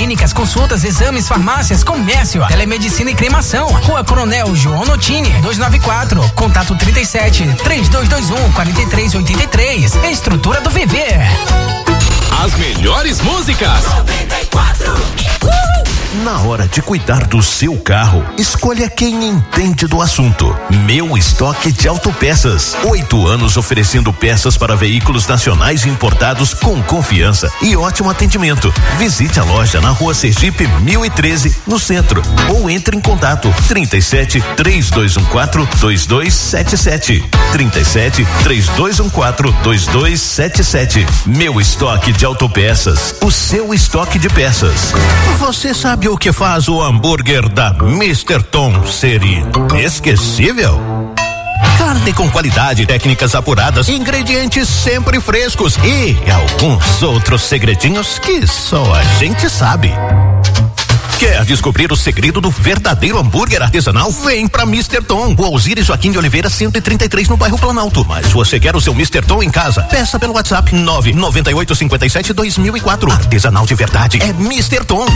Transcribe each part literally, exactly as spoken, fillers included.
clínicas, consultas, exames, farmácias, comércio, telemedicina e cremação. Rua Coronel João Notini, duzentos e noventa e quatro. Contato trinta e sete, trinta e dois vinte e um, quarenta e três oitenta e três. Estrutura do Viver. As melhores músicas. noventa e quatro. Na hora de cuidar do seu carro, escolha quem entende do assunto. Meu Estoque de Autopeças. Oito anos oferecendo peças para veículos nacionais e importados com confiança e ótimo atendimento. Visite a loja na Rua Sergipe mil e treze, no centro, ou entre em contato trinta e sete, três dois um quatro, dois dois sete sete. trinta e sete, três dois um quatro, dois dois sete sete. Meu Estoque de Autopeças. O seu estoque de peças. Você sabe o que faz o hambúrguer da mister Tom ser inesquecível? Carne com qualidade, técnicas apuradas, ingredientes sempre frescos e alguns outros segredinhos que só a gente sabe. Quer descobrir o segredo do verdadeiro hambúrguer artesanal? Vem pra mister Tom, o Alzires Joaquim de Oliveira cento e trinta e três no bairro Planalto. Mas você quer o seu mister Tom em casa? Peça pelo WhatsApp nove nove oito cinco sete dois mil e quatro. Artesanal de verdade é mister Tom.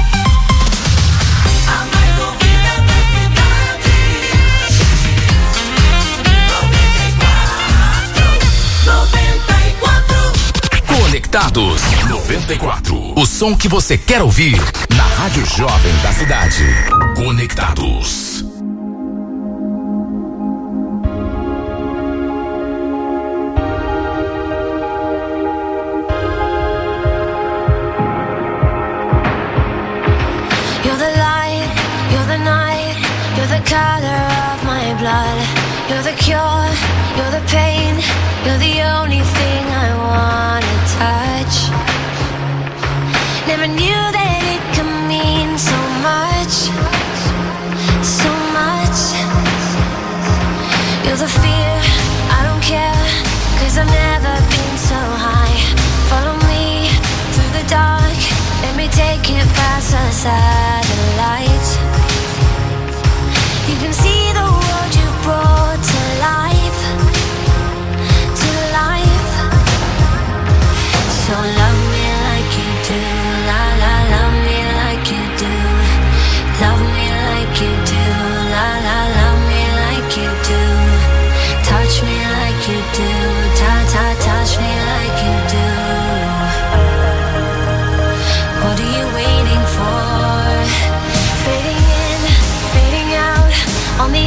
Conectados noventa e quatro. O som que você quer ouvir na Rádio Jovem da cidade. Conectados. You're the light, you're the night, you're the color of my blood. You're the cure, you're the pain, you're the only thing I wanna touch. Never knew that it could mean so much, so much. You're the fear, I don't care, cause I've never been so high. Follow me through the dark, let me take it past the satellites. You can see the world you brought to life, to life. So love me like you do, la la, love me like you do. Love me like you do, la la, love me like you do. Touch me like you do, ta ta, touch me like you do. What are you waiting for? Fading in, fading out, on the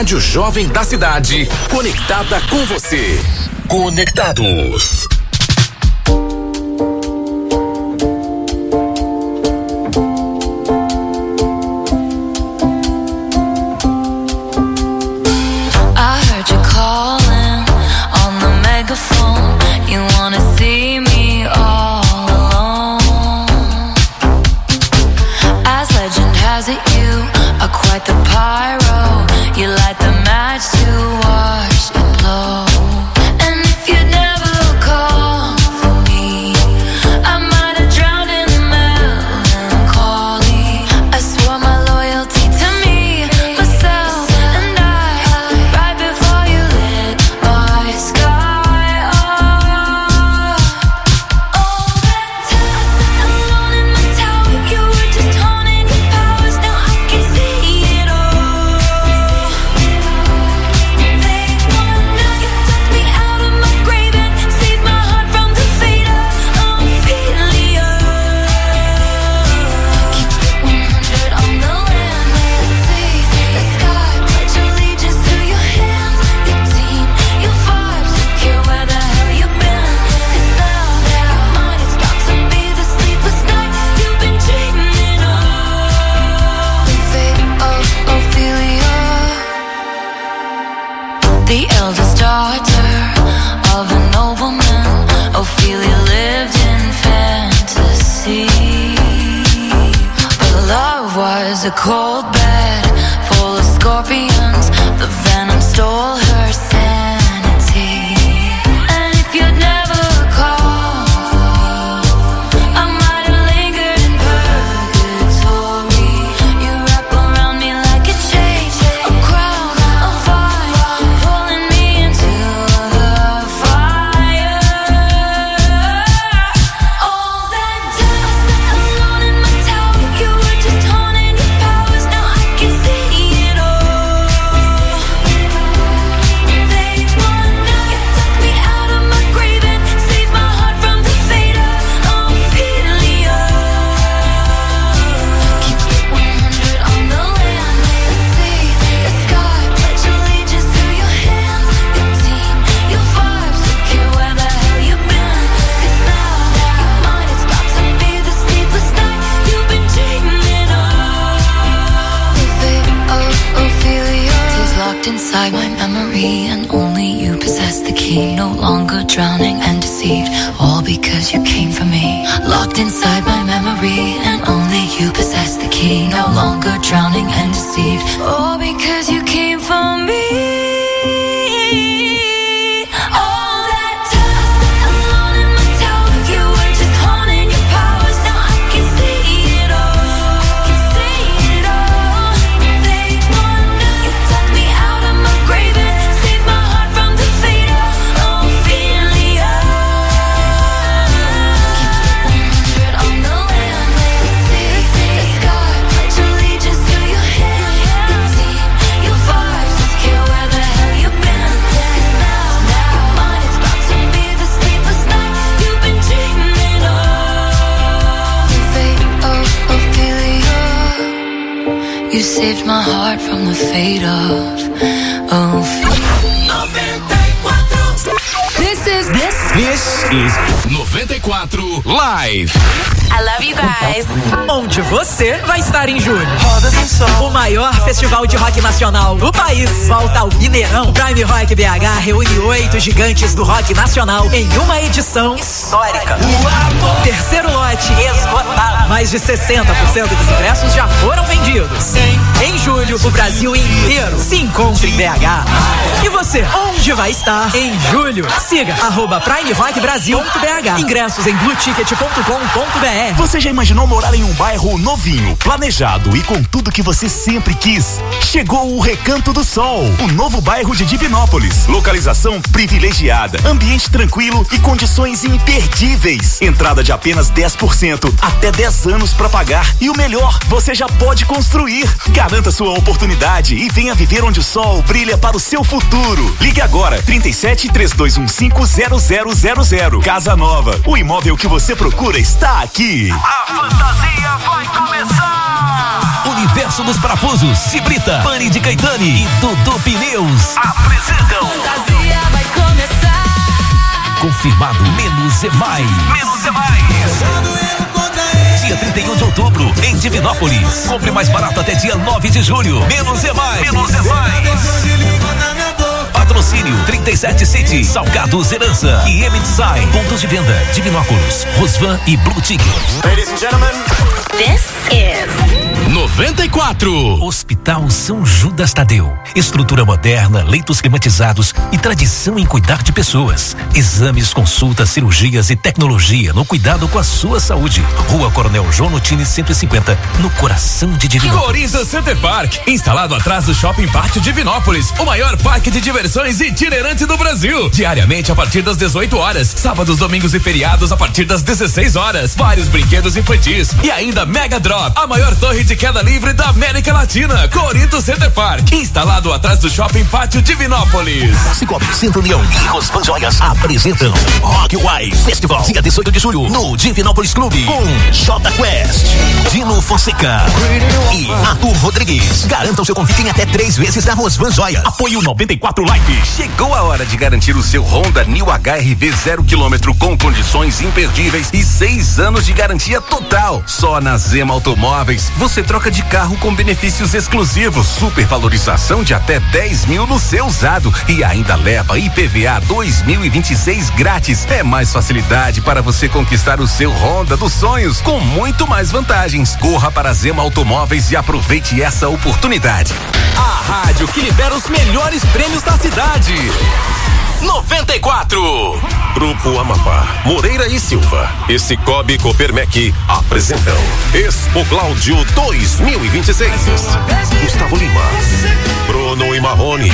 Rádio Jovem da Cidade, conectada com você. Conectados. A cold bed full of scorpions. The venom stole her sanity. And if you'd never called for me, I might have lingered in purgatory. You wrap around me like a chain, a crown, a fire, pulling me into the fire. All that time I sat alone in my tower, you were just haunting. Inside my memory, and only you possess the key. No longer drowning and deceived, all because you came for me. Locked inside my memory, and only you possess the key. No longer drowning and deceived, all because you came for me. You saved my heart from the fate of Ophelia. This is this This is noventa e quatro Live. I love you guys. Onde você vai estar em julho? O maior festival de rock nacional do país volta ao Mineirão. Prime Rock B H reúne oito gigantes do rock nacional em uma edição histórica. Terceiro lote esgotado. Mais de sessenta por cento dos ingressos já foram vendidos. Em julho, o Brasil inteiro se encontra em B H. E você, onde vai estar em julho? Siga arroba Prime Rock Brasil ponto B H. Ingressos em blue ticket ponto com ponto B R. Você já imaginou morar em um bairro novinho, planejado e com tudo que você sempre quis? Chegou o Recanto do Sol, o novo bairro de Divinópolis. Localização privilegiada, ambiente tranquilo e condições imperdíveis. Entrada de apenas dez por cento, até dez anos para pagar. E o melhor, você já pode construir. Garanta sua oportunidade e venha viver onde o sol brilha para o seu futuro. Ligue agora, trinta e sete, três dois um cinco, zero zero zero zero. Casa Nova, o imóvel que você procura está aqui. A fantasia vai começar! Universo dos Parafusos, Cibrita, Pane de Caetani e Dudu Pneus apresentam. Fantasia vai começar. Confirmado, menos é mais. Menos é mais. Dia trinta e um de outubro, em Divinópolis. Compre mais barato até dia nove de julho. Menos é mais. Menos é mais. Patrocínio trinta e sete City, Salgados Herança e M Design. Pontos de venda, Divinópolis, Rosvan e Blue Ticket. Ladies and gentlemen, This is noventa e quatro. Hospital São Judas Tadeu. Estrutura moderna, leitos climatizados e tradição em cuidar de pessoas. Exames, consultas, cirurgias e tecnologia no cuidado com a sua saúde. Rua Coronel João Notini cento e cinquenta, no coração de Divinópolis. Corinthians Center Park, instalado atrás do Shopping Pátio Divinópolis, o maior parque de diversões itinerante do Brasil. Diariamente a partir das dezoito horas, sábados, domingos e feriados a partir das dezesseis horas. Vários brinquedos infantis e ainda Mega Drop, a maior torre de queda livre da América Latina. Corinthians Center Park, instalado atrás do Shopping Pátio Divinópolis. Cicobi, Centro União e Rosvan Joias apresentam Rock Wise Festival, dia dezoito de julho, no Divinópolis Clube, com J Quest, Dino Fonseca e Arthur Rodrigues. Garanta o seu convite em até três vezes da Rosvan Joias. Apoio noventa e quatro Live. Chegou a hora de garantir o seu Honda New H R V zero quilômetro com condições imperdíveis e seis anos de garantia total. Só na Zema Automóveis você troca de carro com benefícios exclusivos, supervalorização de até dez mil no seu usado e ainda leva I P V A dois mil e vinte e seis grátis. É mais facilidade para você conquistar o seu Honda dos sonhos com muito mais vantagens. Corra para a Zema Automóveis e aproveite essa oportunidade. A rádio que libera os melhores prêmios da cidade. noventa e quatro. Grupo Amapá, Moreira e Silva e Cicobi Copermec apresentam Expo Cláudio dois mil e vinte e seis. Gustavo Lima, Bruno e Marrone,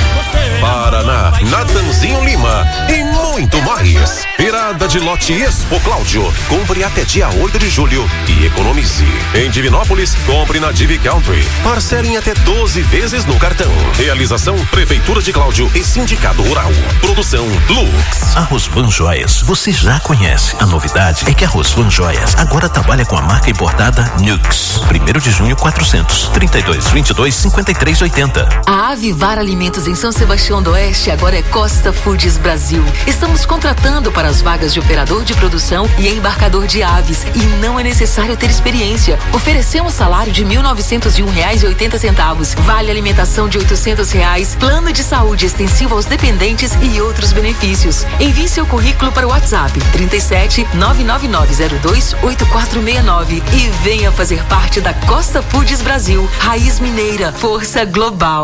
Paraná, Natanzinho Lima e muito mais. Virada de lote Expo Cláudio. Compre até dia oito de julho e economize. Em Divinópolis, compre na Divi Country. Parcele em até doze vezes no cartão. Realização Prefeitura de Cláudio e Sindicato Rural. Produção Lux. A Rosvan Joias, você já conhece. A novidade é que a Rosvan Joias agora trabalha com a marca importada Nux. Primeiro de junho, quatrocentos, trinta e dois, vinte e dois, cinquenta e três, oitenta. A Avivar Alimentos em São Sebastião do Oeste agora é Costa Foods Brasil. Estamos contratando para as vagas de operador de produção e embarcador de aves e não é necessário ter experiência. Oferecemos salário de mil novecentos e um reais e oitenta centavos, vale alimentação de oitocentos reais, plano de saúde extensivo aos dependentes e outros benefícios. Envie seu currículo para o WhatsApp trinta e sete, nove nove nove zero dois, oito quatro seis nove e venha fazer parte da Costa Foods Brasil. Raiz Mineira, força global.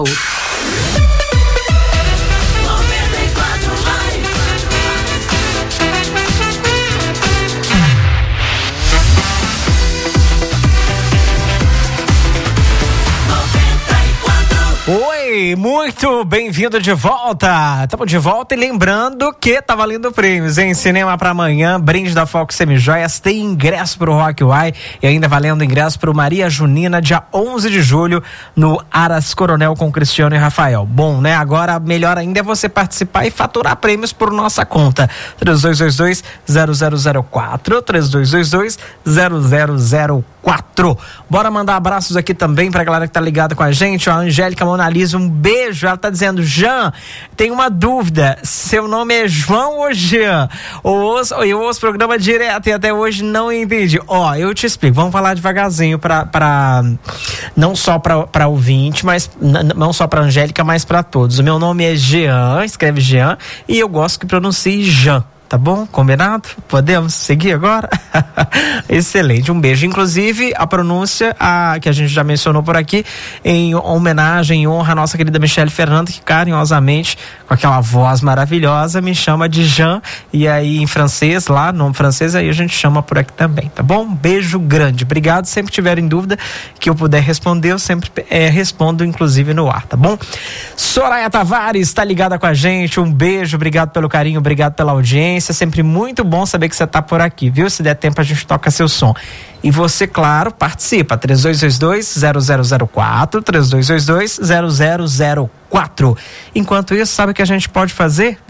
Oi, muito bem-vindo de volta. Estamos de volta e lembrando que tá valendo prêmios, hein? Cinema pra amanhã, brinde da Foco Semijoias, tem ingresso pro Rock Uai e ainda valendo ingresso pro Maria Junina, dia onze de julho, no Aras Coronel com Cristiano e Rafael. Bom, né? Agora, melhor ainda é você participar e faturar prêmios por nossa conta. três dois dois dois, zero zero zero quatro, três dois dois dois, zero zero zero quatro. Bora mandar abraços aqui também pra galera que tá ligada com a gente, ó, a Angélica Monalisa, um beijo, ela tá dizendo: Jean, tem uma dúvida, seu nome é João ou Jean? Eu ouço, eu ouço o programa direto e até hoje não entendi. Ó, eu te explico, vamos falar devagarzinho pra, pra não só pra, pra ouvinte, mas não só pra Angélica, mas pra todos. O meu nome é Jean, escreve Jean, e eu gosto que pronuncie Jean. Tá bom? Combinado? Podemos seguir agora? Excelente, um beijo. Inclusive, a pronúncia a, que a gente já mencionou por aqui, em homenagem, em honra à nossa querida Michele Fernanda, que carinhosamente, com aquela voz maravilhosa, me chama de Jean. E aí, em francês, lá, nome francês, aí a gente chama por aqui também, tá bom? Um beijo grande. Obrigado. Sempre tiverem dúvida que eu puder responder, eu sempre é, respondo, inclusive, no ar, tá bom? Soraya Tavares tá ligada com a gente. Um beijo, obrigado pelo carinho, obrigado pela audiência. É sempre muito bom saber que você tá por aqui, viu? Se der tempo a gente toca seu som. E você, claro, participa, três dois dois dois, zero zero zero quatro, três dois dois dois, zero zero zero quatro. Enquanto isso, sabe o que a gente pode fazer?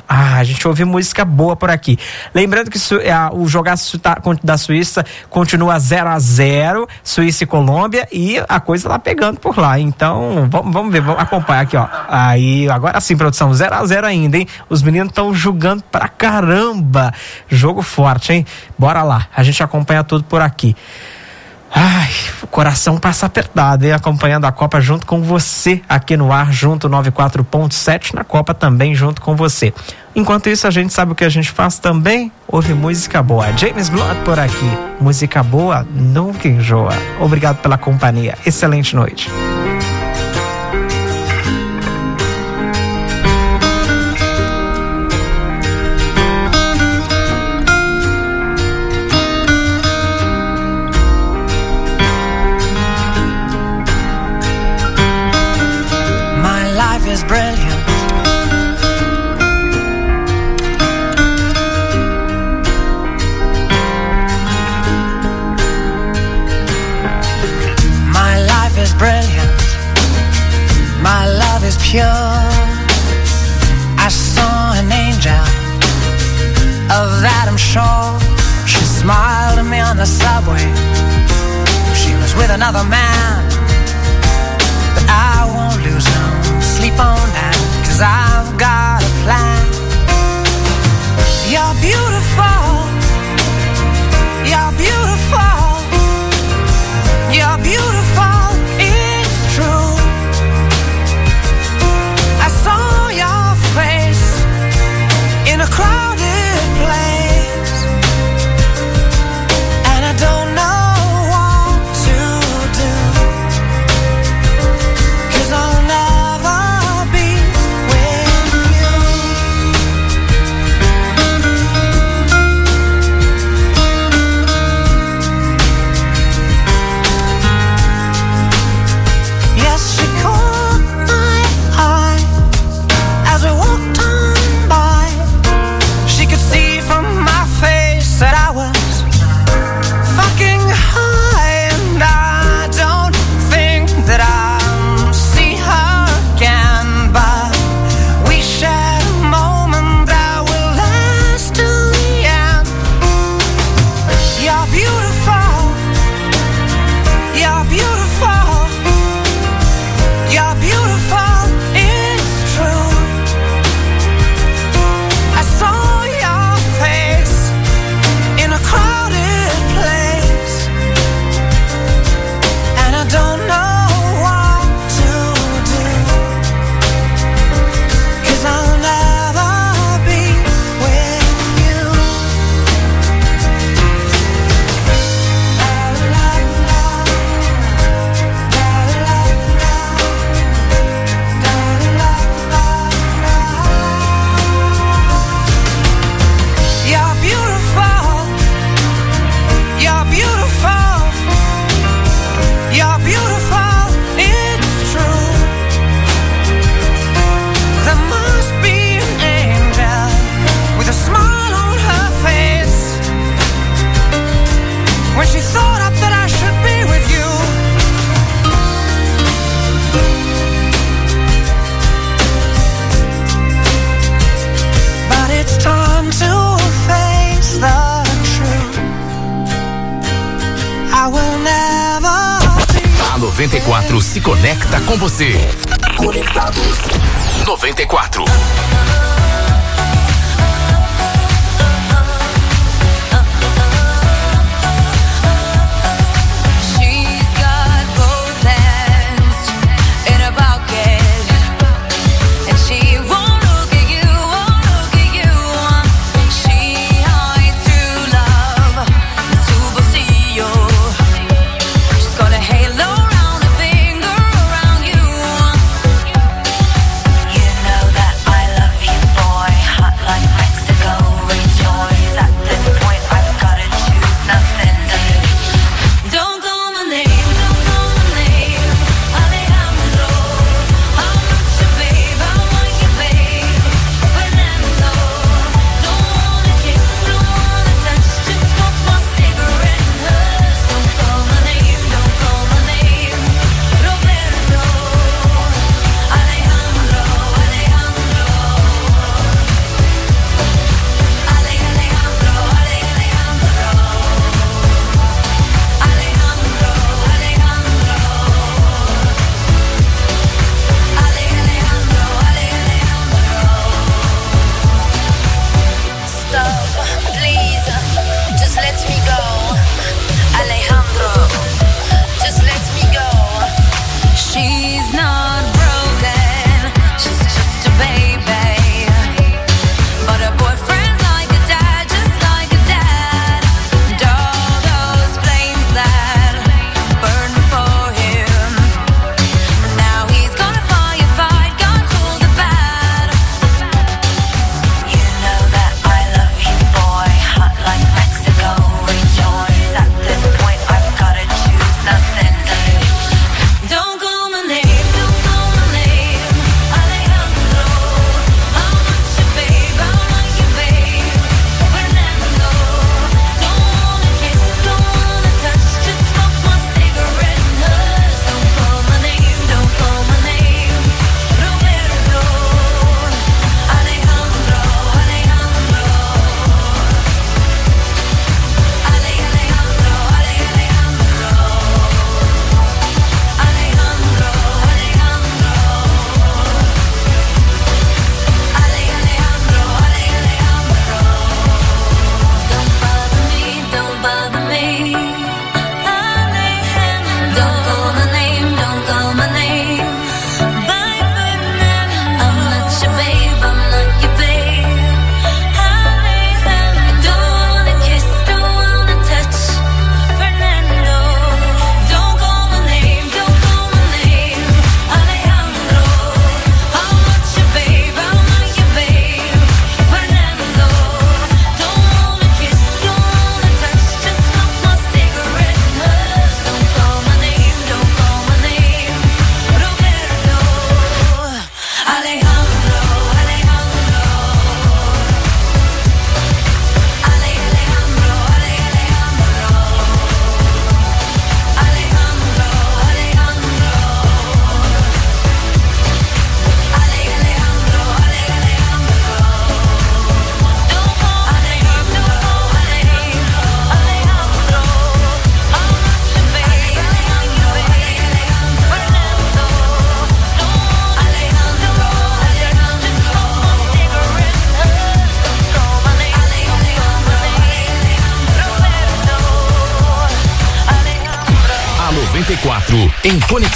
Ah, a gente ouve música boa por aqui. Lembrando que su, a, o jogaço da Suíça continua zero a zero, Suíça e Colômbia, e a coisa tá pegando por lá. Então, vamos, vamos ver, vamos acompanhar aqui, ó. Aí, agora sim, produção, zero a zero ainda, hein? Os meninos estão jogando pra caramba. Jogo forte, hein? Bora lá, a gente acompanha tudo por aqui. Ai, o coração passa apertado, hein? Acompanhando a Copa junto com você aqui no ar, junto noventa e quatro ponto sete na Copa também junto com você. Enquanto isso, a gente sabe o que a gente faz também? Ouve música boa. James Blunt por aqui. Música boa nunca enjoa. Obrigado pela companhia. Excelente noite. Is brilliant. My life is brilliant. My love is pure. I saw an angel, of that I'm sure. She smiled at me on the subway. She was with another man, but I won't lose no sleep on that, 'cause I've got a plan. You're beautiful. You're beautiful. You're beautiful. It's true. I saw your face in a crowded place, and I don't know what to do, 'cause I'll never noventa e quatro se conecta com você. Conectados. noventa e quatro. You know that I love you.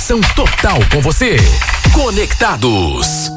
conexão total com você. Conectados.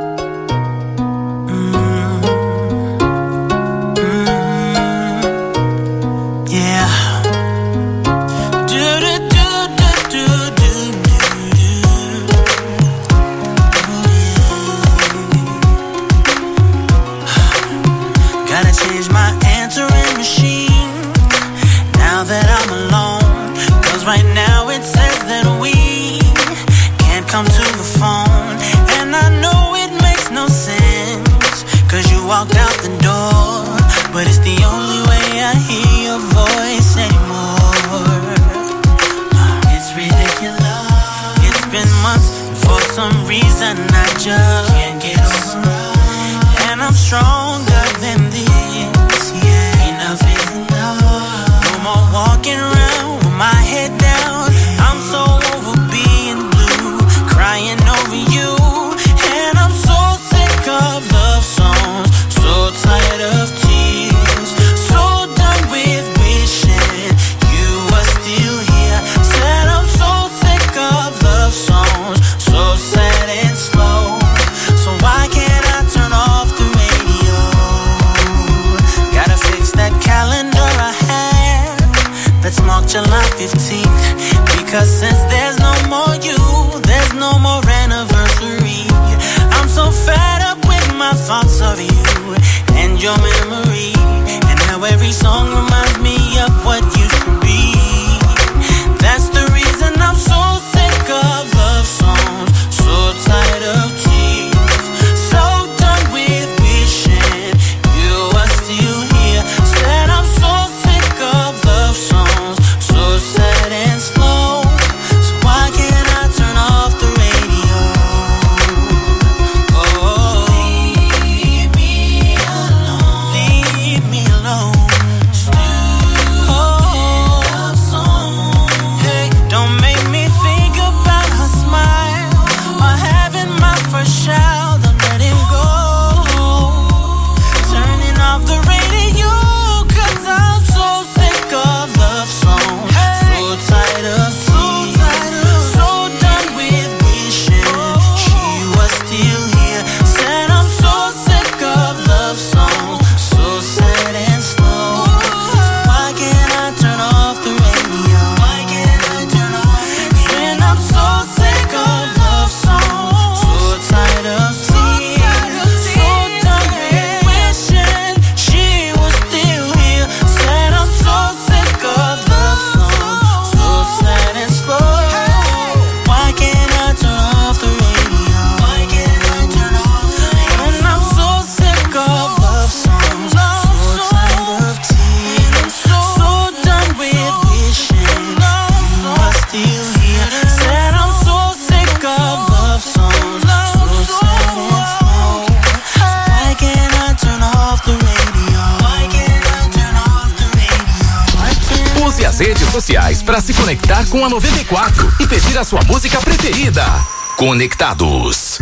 Come to the phone, and I know it makes no sense, cause you walked out the door, but it's the only way I hear your voice anymore. It's ridiculous, it's been months, and for some reason I just can't get over it, and I'm stronger than this, yeah. Enough is enough, no more walking around with my head down. I'm so over being blue, crying over you, and I'm so sick of love songs, so tired of tears, so done with wishing you were still here. Said I'm so sick of love songs, so sad and slow, so why can't I turn off the radio? Gotta fix that calendar I have that's marked July fifteenth, because since there's no more you, there's no more anniversary. I'm so fed up with my thoughts of you and your memory, and how every song reminds me of what used to be. That's the reason I'm so sick of love songs, so tired of tears, so done with wishing you were still here. Said I'm so sick of love songs, so sad and slow, so why can't I turn off the radio? Oh, leave me alone, leave me alone. Oh, love song. Hey, don't make me think about her smile, or having my first child. I'm letting go, turning off the radio, cause I'm so sick of love songs, so tired of tears, so done with wishing she was still here. Said I'm so sick of love songs, so sad and slow, so why can't I turn off the radio? Why can't I turn off the radio? And I'm so sick of love songs, so tired of tears, so done with wishing she was still here. Said I'm so sick of love songs, so sad and slow, why can't I turn off the radio? Why can't I turn off the radio? And I'm so sick of love songs, so tired of tears, so done with wishing you were still here. Said I'm so sick of love songs, so sad and slow, so why can't I turn off the radio? Why can't I turn off the radio? Why can't Use as redes sociais para se conectar com a noventa e quatro e pedir a sua música preferida. Conectados.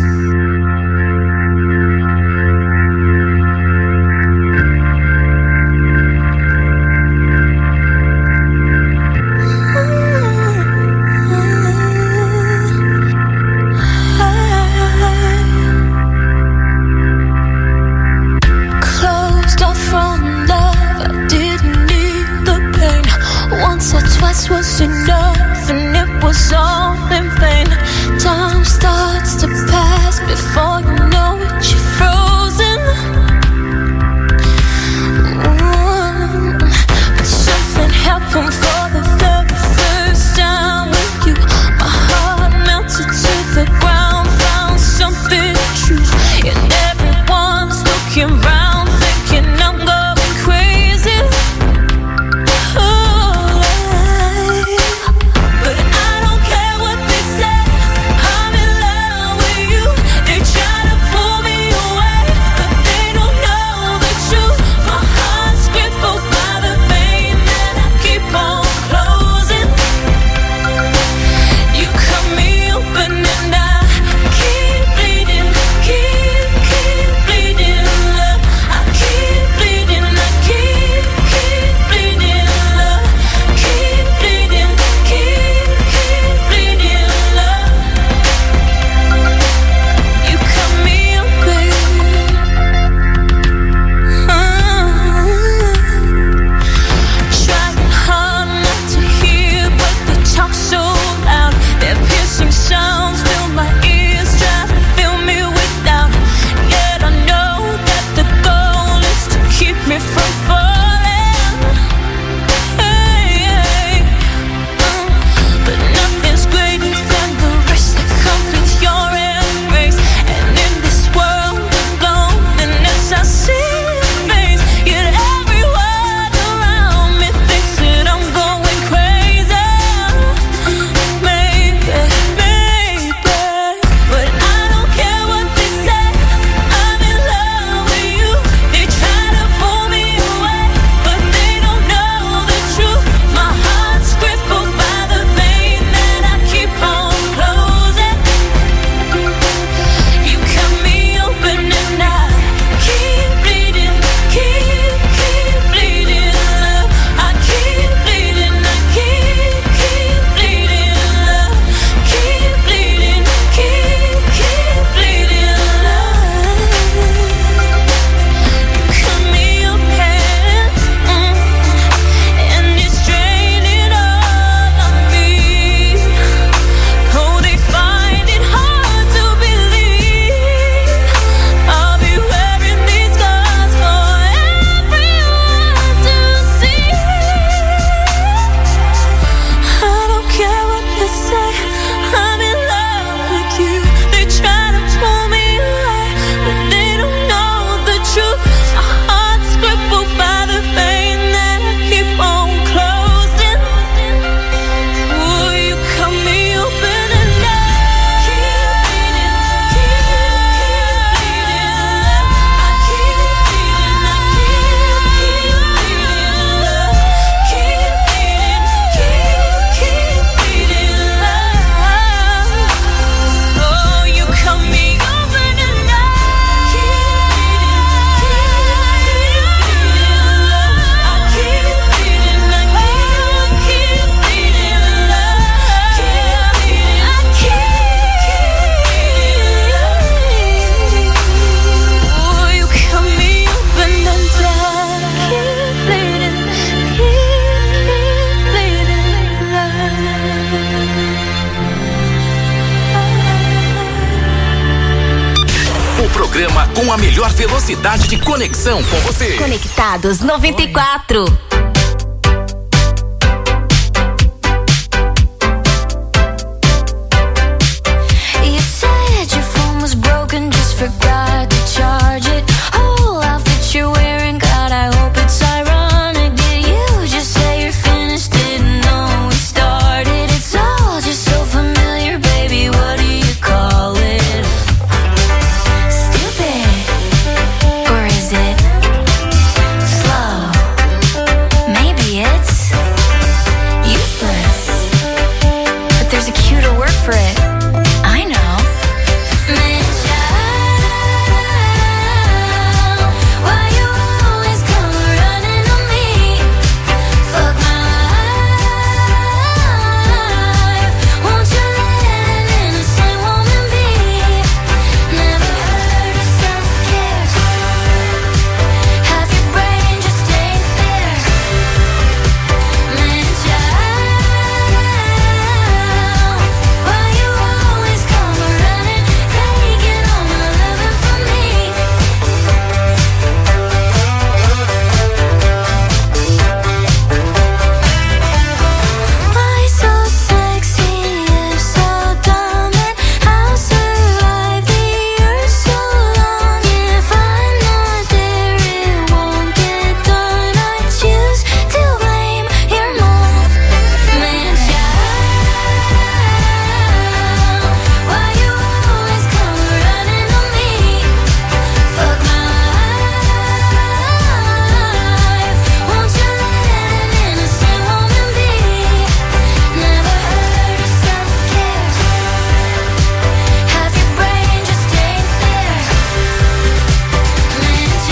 Closed off from love, I didn't need the pain. Once or twice was enough, and it was all in vain. Time starts to pass before you know it, you're frozen. Mm. But something happened for the very first time with you. My heart melted to the ground, found something true, and everyone's looking round, thinking I'm going crazy. Oh, but I don't care what they say. I'm in love with you. They try to pull me com a melhor velocidade de conexão com você. Conectados noventa e quatro. You said your phone was broken, just forgot to charge it. Whole outfit you're wearing, God, I hope it's ironic. Did you just say you're finished? Didn't know we started. It's all just so familiar, baby. What do you call it? Stupid, or is it slow? Maybe it's useless, but there's a cuter word for it. I know. Man, child, why you always come running on me? Fuck my life. Won't you let an innocent woman be? Never heard of self-care. Half your brain just ain't there. Man, child, why you always come running, taking all my loving from me? Why so sexy if so dumb? And I'll survive the earth so long. If I'm not there, it won't get done. I choose to blame your mom. Man, child, why you always come running on me? Fuck my life. Won't you let an innocent woman be? Never heard of self-care. Half your brain just ain't there. Man,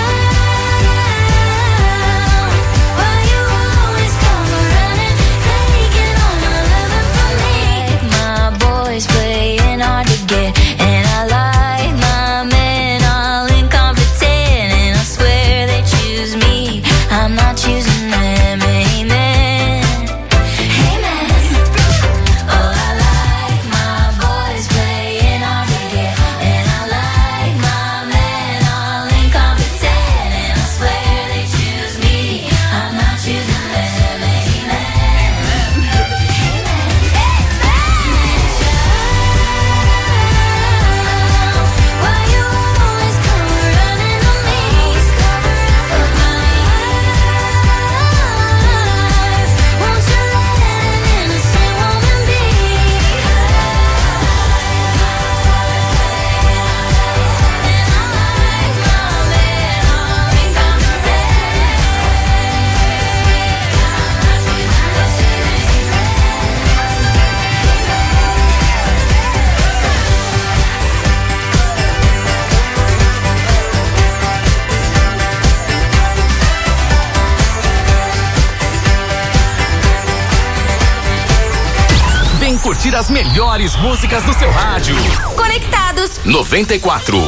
child, why you always come running, taking all my loving from me? My boys playing hard to get, and I like my men all incompetent, and I swear they choose me, I'm not choosing them. Amen, amen. Oh, I like my boys playing hard to get, and I like my men all incompetent, and I swear they choose me, I'm not choosing them. Why you always come running on me? Fuck my life. Won't you let an innocent woman be? And I like my men all Vem curtir as melhores músicas do seu rádio. Conectados noventa e quatro.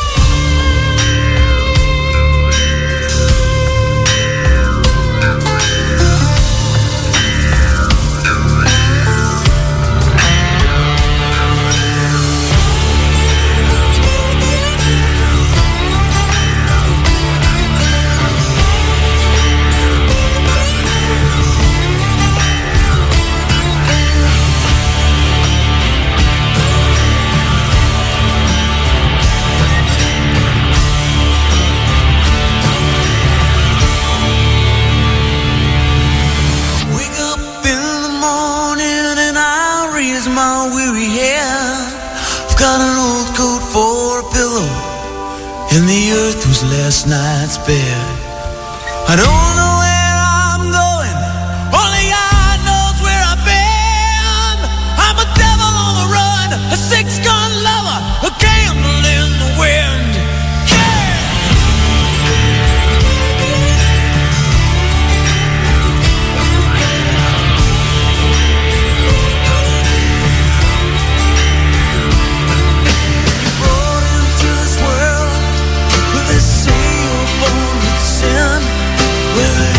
Wake up in the morning and I raise my weary head. I've got an old coat for a pillow, and the earth was last night's bed. I don't know where I'm going, only God knows where I've been. I'm a devil on the run, a six-gun lover, a candle in the wind. Brought into this world with a seal born with sin, with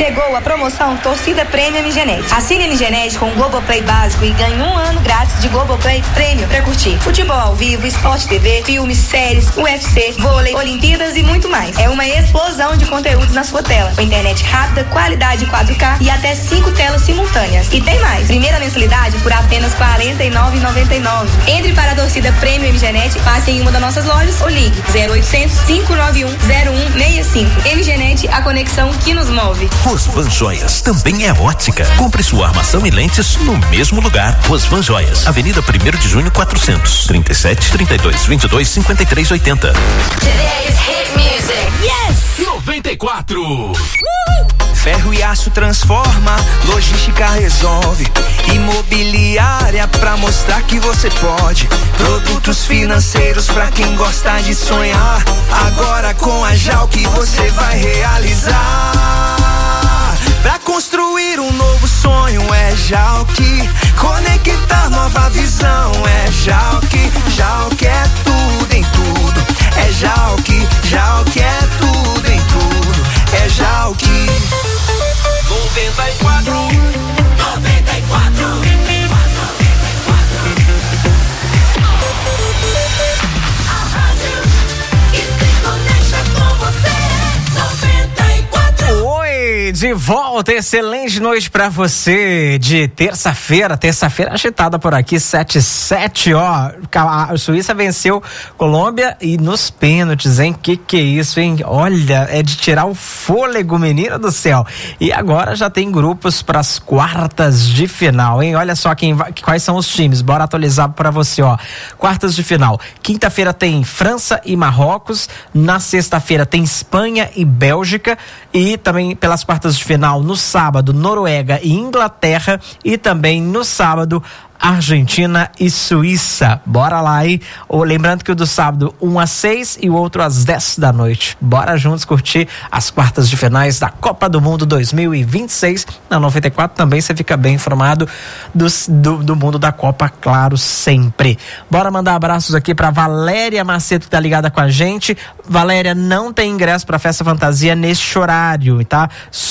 Chegou a promoção Torcida Prêmio M G Net. Assine M G Net com o Globoplay básico e ganhe um ano grátis de Globoplay Prêmio pra curtir futebol ao vivo, Sport T V, filmes, séries, U F C, vôlei, Olimpíadas e muito mais. É uma explosão de conteúdos na sua tela, com internet rápida, qualidade quatro K e até cinco telas simultâneas. E tem mais, primeira mensalidade por apenas quarenta e nove reais e noventa e nove centavos. Entre para a Torcida Prêmio M G Net, passe em uma das nossas lojas ou ligue zero oitocentos, cinco nove um, zero um seis cinco. M G Net, a conexão que nos move. Rosvan Joias também é ótica. Compre sua armação e lentes no mesmo lugar. Rosvan Joias, Avenida primeiro de junho quatrocentos, trinta e sete, trinta e dois, vinte e dois, cinquenta e três, oitenta. Today's hit music. Yes! noventa e quatro. Uh! Ferro e aço transforma, logística resolve. Imobiliária pra mostrar que você pode. Produtos financeiros pra quem gosta de sonhar. Agora com a Jalc você vai realizar. Pra construir um novo sonho é Jalc. Conectar nova visão é Jalc. Jalc é tudo em tudo. É Jalc, Jalc é tudo em tudo. É Jalc. noventa e quatro, noventa e quatro, noventa e quatro. A rádio que se conecta com você. noventa e quatro. Oi, de volta, excelente noite pra você de terça-feira, terça-feira agitada por aqui, sete a sete, ó, a Suíça venceu Colômbia e nos pênaltis, hein, que que é isso, hein, olha, é de tirar o fôlego, menina do céu, e agora já tem grupos pras quartas de final, hein, olha só quem vai, quais são os times, bora atualizar pra você, ó, quartas de final, quinta-feira tem França e Marrocos, na sexta-feira tem Espanha e Bélgica, e também pelas quartas de final no sábado, Noruega e Inglaterra, e também no sábado Argentina e Suíça. Bora lá, hein? Oh, lembrando que o do sábado um às seis e o outro às dez da noite. Bora juntos curtir as quartas de finais da Copa do Mundo dois mil e vinte e seis. Na noventa e quatro também você fica bem informado dos, do, do mundo da Copa, claro, sempre. Bora mandar abraços aqui pra Valéria Macedo, que tá ligada com a gente. Valéria, não tem ingresso pra Festa Fantasia neste horário, tá?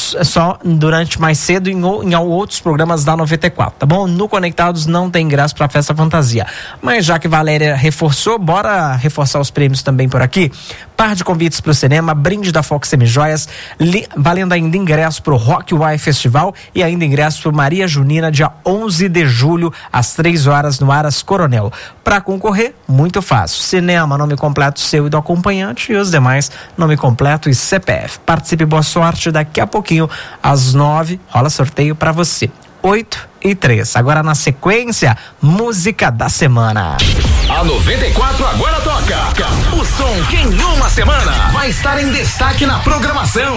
Só durante mais cedo em, em outros programas da noventa e quatro, tá bom? No Conectados não tem ingresso para Festa Fantasia. Mas já que Valéria reforçou, bora reforçar os prêmios também por aqui. Par de convites para o cinema, brinde da Fox Semijoias, li, valendo ainda ingresso para o Rock Why Festival e ainda ingresso para Maria Junina, dia onze de julho, às três horas, no Aras Coronel. Para concorrer, muito fácil. Cinema, nome completo seu e do acompanhante, e os demais, nome completo e C P F. Participe, boa sorte. Daqui a pouquinho, às nove, rola sorteio para você. oito e três. Agora na sequência, música da semana. A noventa e quatro agora toca o som que em uma semana vai estar em destaque na programação.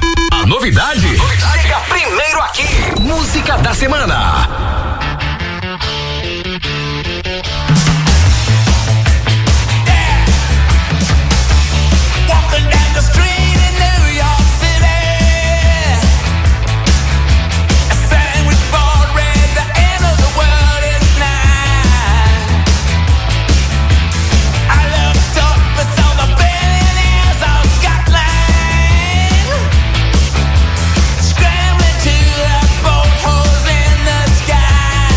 A novidade, novidade chega primeiro aqui. Música da semana. Scrambling to the boat holes in the sky.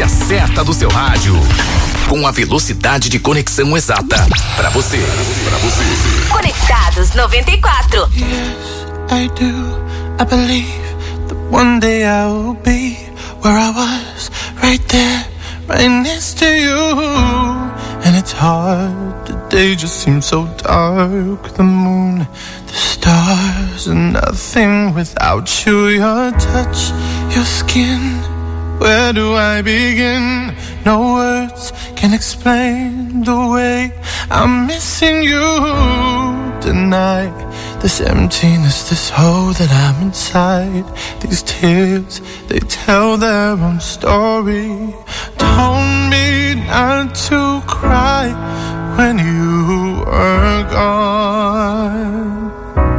frequência certa do seu rádio. Com a velocidade de conexão exata para você. Para você. Conectados noventa e quatro. Yes, I do. I believe that one day I will be where I was, right there, right next to you. And it's hard, the day just seems so dark. The moon, the stars, and nothing without you. Your touch, your skin, where do I begin? No words can explain the way I'm missing you. Deny this emptiness, this hole that I'm inside. These tears, they tell their own story. Told me not to cry when you were gone,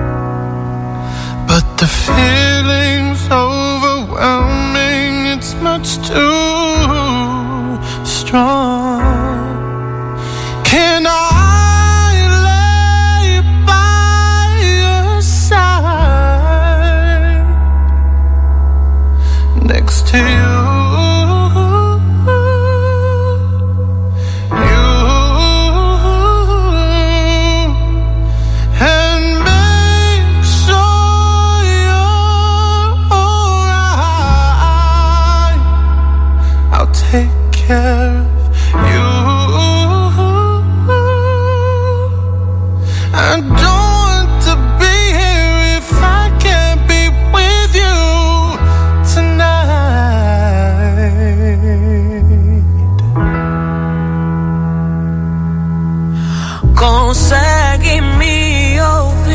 but the feeling's overwhelming. It's much too strong. Can I lay by your side next to you? Consegue me ouvir,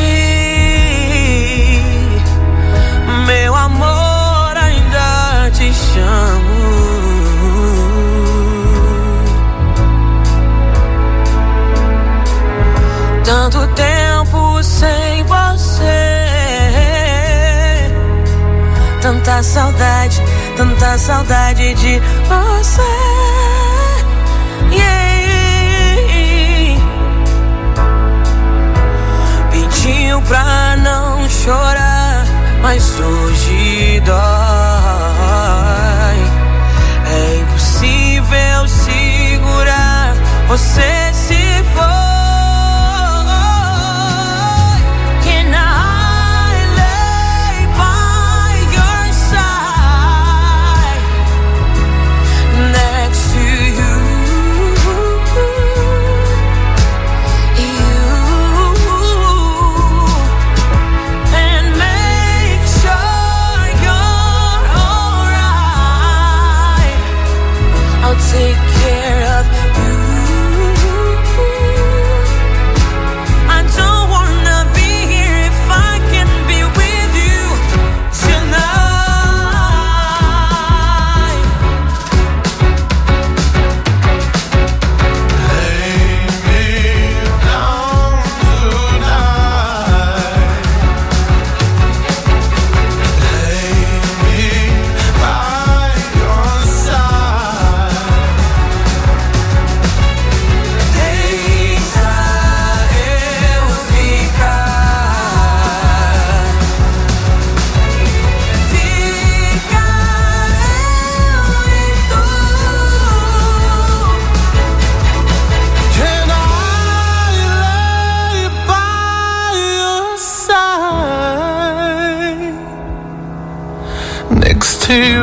meu amor, ainda te chamo. Tanto tempo sem você, tanta saudade, tanta saudade de você. Yeah. Pediu pra não chorar, mas hoje dói. É impossível segurar, você se foi. Can I lay by your side next to you? Take care of you. I don't wanna be here if I can be with you tonight. Lay me down tonight. Lay me by your side. Next to you,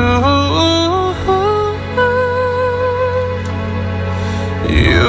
you.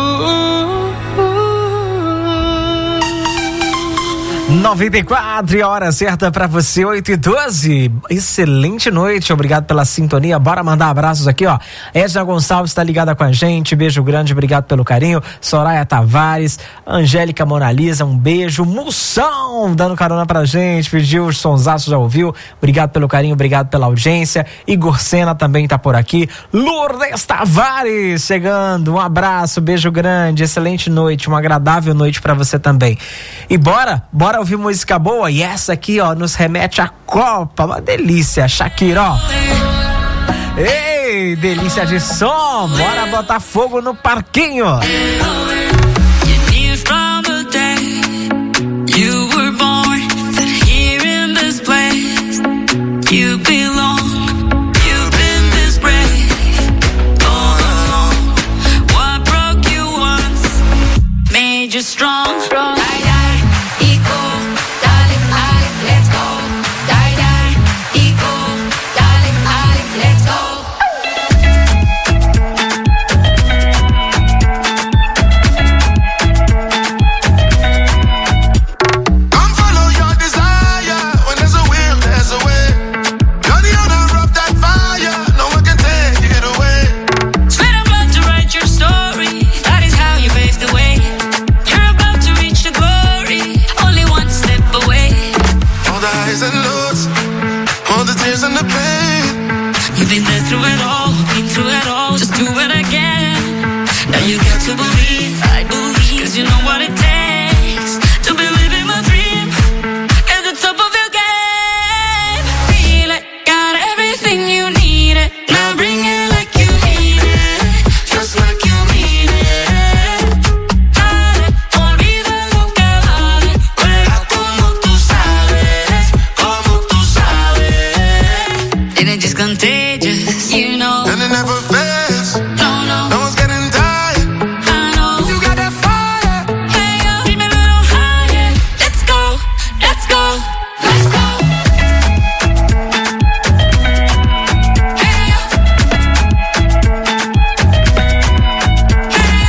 noventa e quatro, e hora certa pra você, oito e doze. Excelente noite, obrigado pela sintonia. Bora mandar abraços aqui, ó. Edna Gonçalves tá ligada com a gente, beijo grande, obrigado pelo carinho. Soraya Tavares, Angélica Monalisa, um beijo. Moção dando carona pra gente, pediu os sonsaços, já ouviu. Obrigado pelo carinho, obrigado pela audiência. Igor Sena também tá por aqui. Lourdes Tavares chegando, um abraço, beijo grande, excelente noite, uma agradável noite pra você também. E bora, bora ouvir música boa, e essa aqui, ó, nos remete à Copa, uma delícia, Shakira, ó. Ei, delícia de som, bora botar fogo no parquinho. You belong, you've been this brave. highs and lows, all the tears and the pain. You've been there through it all, been through it all, just do it again. Now you got to believe, I believe, cause you know what it takes to be living my dream at the top of your game. Feel it, got everything you need it. Now bring it like you need it, just like you mean it. Dale, olvida lo que vale, juega como tú sabes, como tú sabes. And it just contagious, you know. And it never fails. No, no. No one's getting tired. I know. You got that fire. Hey, yo, keep me a little higher. Let's go, let's go, let's go. Hey, yo. Hey,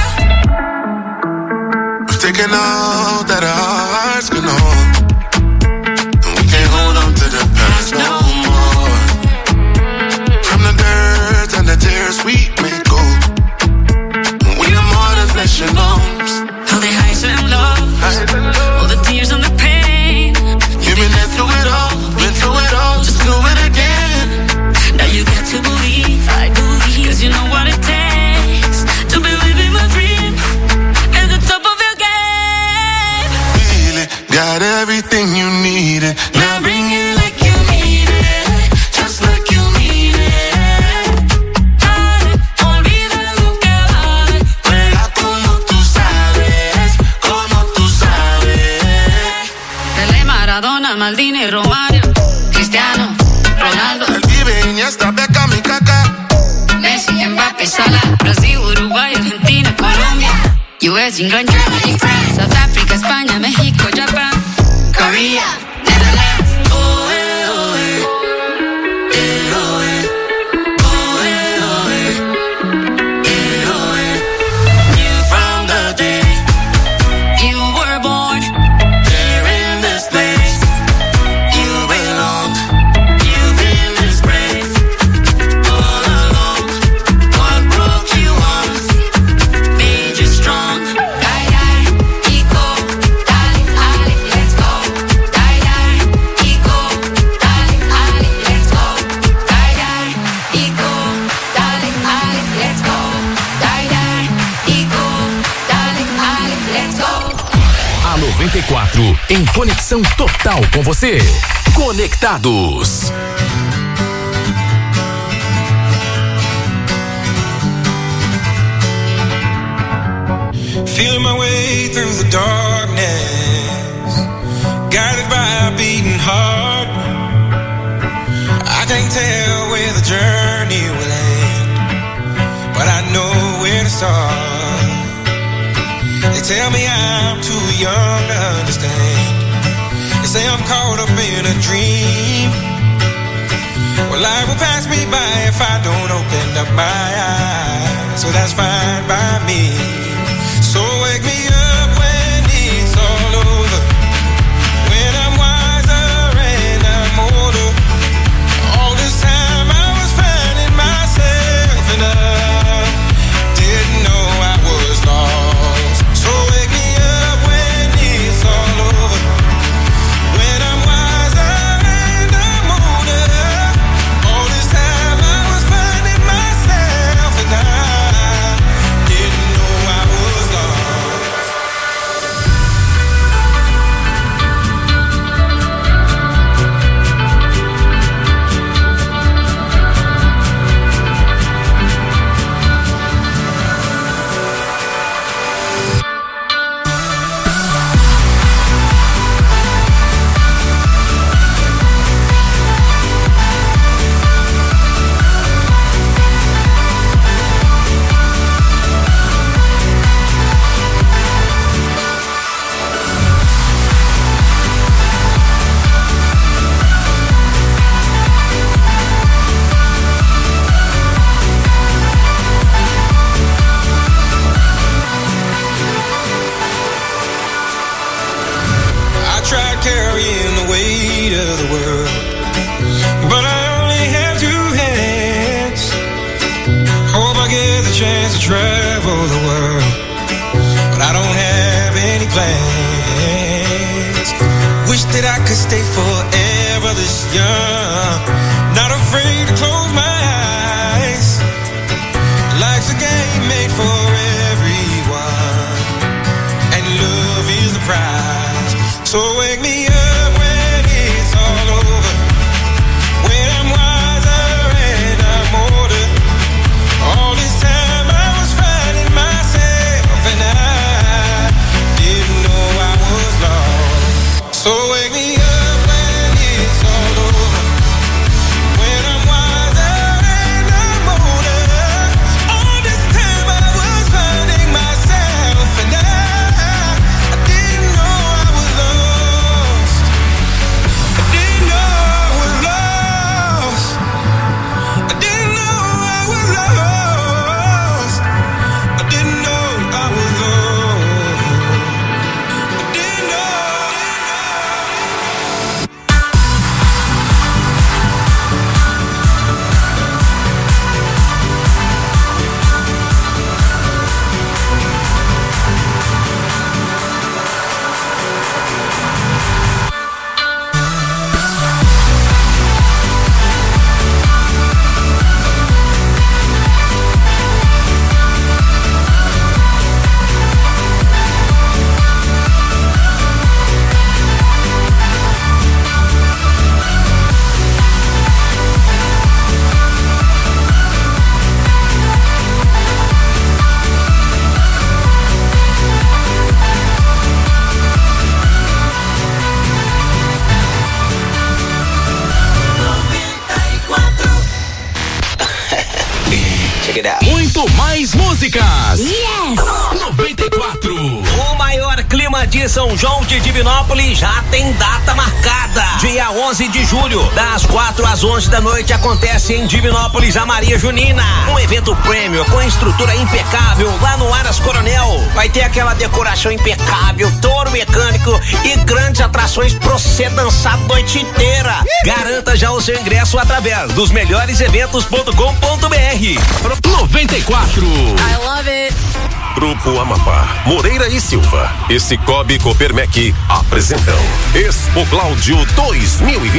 yo. We've taken all that our hearts can hold, and we can't hold on to the past no more. From the dirt and the tears we make gold, and we are more than flesh and bones. All the highs and lows, all the tears and the pain. You've been there through it all, been through it all, just do it again. Now you got to believe, I believe, cause you know what it takes to be living my dream at the top of your game. Feel it, got everything you needed. Now bring it like you mean it, just like you mean it. Dale, olvida lo que vale, juega como tú sabes, como tú sabes. Pelé, Maradona, Maldini, Romario, Cristiano, Ronaldo, El Vive, Iniesta, Beckham y Kaká. Messi, Mbappé, Salah, Brasil, Uruguay, Argentina, Colombia, U S, England, Germany, France, South Africa, España, México, Japan, Korea, Netherlands. Oh, eh, oh, eh. Eh, oh, eh. Oh, eh, oh, eh. Eh, oh, eh. Knew from the day you were born, there in this place you belong. You've been disgraced all along. What broke you once made you strong. Die, die, Iko, dale, ale, let's go. Die, die, Iko, dale, ale, let's go. Die, die, Iko, dale, ale, let's go. Die, die, Iko, dale, ale, let's go. A noventa e quatro, em conexão total com você. Conectados. Feeling my way through the darkness, guided by a beating heart. I can't tell where the journey will end, but I know where to start. They tell me I'm too young to understand. They say I'm caught up in a dream. Well, life will pass me by if I don't open up my eyes. So that's fine by me. So wake me up when it's all over, when I'm wiser and I'm older. All this time I was finding myself and I didn't know I was lost. So wake me up when it's all over, when I'm wiser and I'm older. All this time I was finding myself and I didn't know I was lost. I tried carrying the weight of the world, but I only have two hands. Hope I get the chance to travel the world, but I don't have any plans. Wish that I could stay forever whenever this young. Not afraid to close my eyes. Life's a game made for everyone, and love is the prize. So wake me up when it's all over, when I'm wiser and I'm older. All this time I was finding myself, and I didn't know I was lost. So wake me up when it's all over, when I'm wiser and I'm older. All this time I was finding myself, and I, I didn't know I was lost. I didn't know I was lost. I didn't know I was lost. I didn't know I was lost. I didn't know. Muito mais músicas. Yes! noventa e quatro. O maior clima de São João de Divinópolis já tem data marcada. Dia onze de julho, das quatro às onze da noite, acontece em Divinópolis a Maria Junina. Um evento prêmio com estrutura impecável lá no Aras Coronel. Vai ter aquela decoração impecável, touro mecânico e grandes atrações pra você dançar a noite inteira. Garanta já o seu ingresso através dos melhores eventos ponto com ponto br. noventa e quatro. I love it. Grupo Amapá, Moreira e Silva e Cicobi Copermec apresentam Expo Cláudio dois mil e vinte.